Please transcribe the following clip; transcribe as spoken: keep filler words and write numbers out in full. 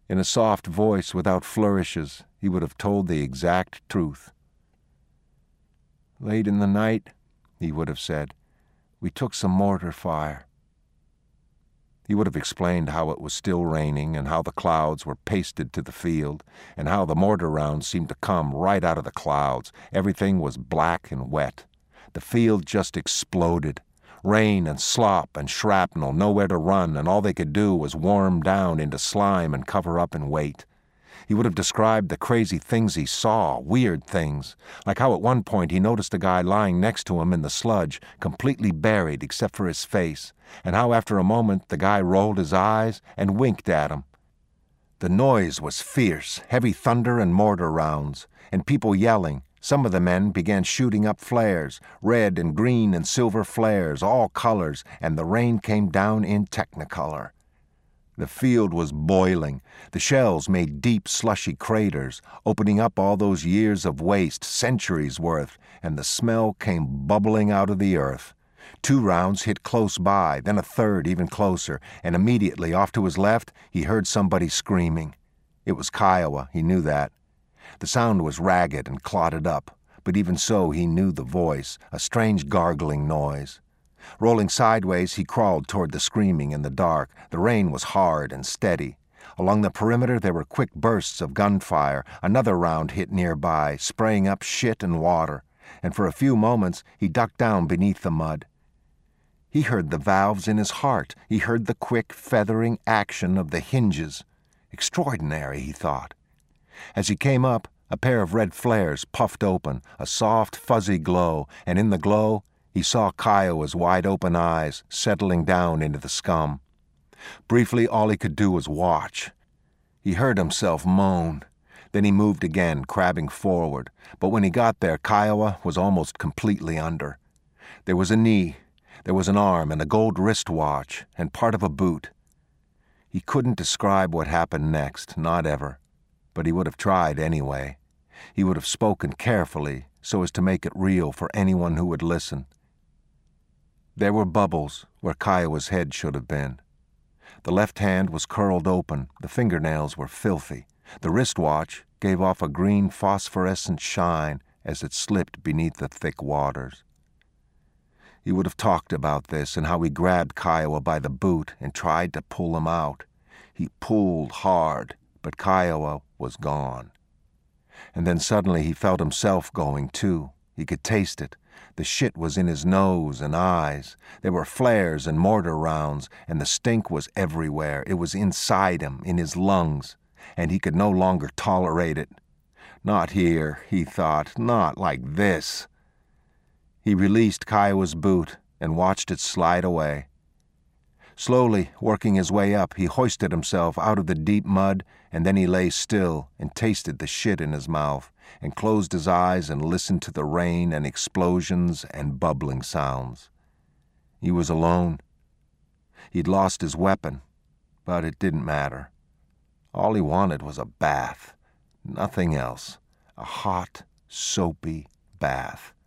In a soft voice without flourishes, he would have told the exact truth. "Late in the night," he would have said, "we took some mortar fire." He would have explained how it was still raining and how the clouds were pasted to the field and how the mortar rounds seemed to come right out of the clouds. Everything was black and wet. The field just exploded. Rain and slop and shrapnel, nowhere to run, and all they could do was warm down into slime and cover up and wait. He would have described the crazy things he saw, weird things, like how at one point he noticed a guy lying next to him in the sludge, completely buried except for his face, and how after a moment the guy rolled his eyes and winked at him. The noise was fierce, heavy thunder and mortar rounds, and people yelling. Some of the men began shooting up flares, red and green and silver flares, all colors, and the rain came down in technicolor. The field was boiling. The shells made deep, slushy craters, opening up all those years of waste, centuries worth, and the smell came bubbling out of the earth. Two rounds hit close by, then a third even closer, and immediately off to his left he heard somebody screaming. It was Kiowa, he knew that. The sound was ragged and clotted up, but even so he knew the voice, a strange gargling noise. Rolling sideways, he crawled toward the screaming in the dark. The rain was hard and steady. Along the perimeter there were quick bursts of gunfire. Another round hit nearby, spraying up shit and water, and for a few moments he ducked down beneath the mud. He heard the valves in his heart. He heard the quick, feathering action of the hinges. Extraordinary, he thought. As he came up, a pair of red flares puffed open, a soft, fuzzy glow, and in the glow he saw Kiowa's wide-open eyes settling down into the scum. Briefly, all he could do was watch. He heard himself moan. Then he moved again, crabbing forward. But when he got there, Kiowa was almost completely under. There was a knee, there was an arm, and a gold wristwatch, and part of a boot. He couldn't describe what happened next, not ever. But he would have tried anyway. He would have spoken carefully, so as to make it real for anyone who would listen. There were bubbles where Kiowa's head should have been. The left hand was curled open, the fingernails were filthy. The wristwatch gave off a green phosphorescent shine as it slipped beneath the thick waters. He would have talked about this and how he grabbed Kiowa by the boot and tried to pull him out. He pulled hard, but Kiowa was gone. And then suddenly he felt himself going too. He could taste it. The shit was in his nose and eyes. There were flares and mortar rounds, and the stink was everywhere. It was inside him, in his lungs, and he could no longer tolerate it. Not here, he thought, not like this. He released Kiowa's boot and watched it slide away. Slowly, working his way up, he hoisted himself out of the deep mud, and then he lay still and tasted the shit in his mouth, and closed his eyes and listened to the rain and explosions and bubbling sounds. He was alone. He'd lost his weapon, but it didn't matter. All he wanted was a bath, nothing else, a hot, soapy bath.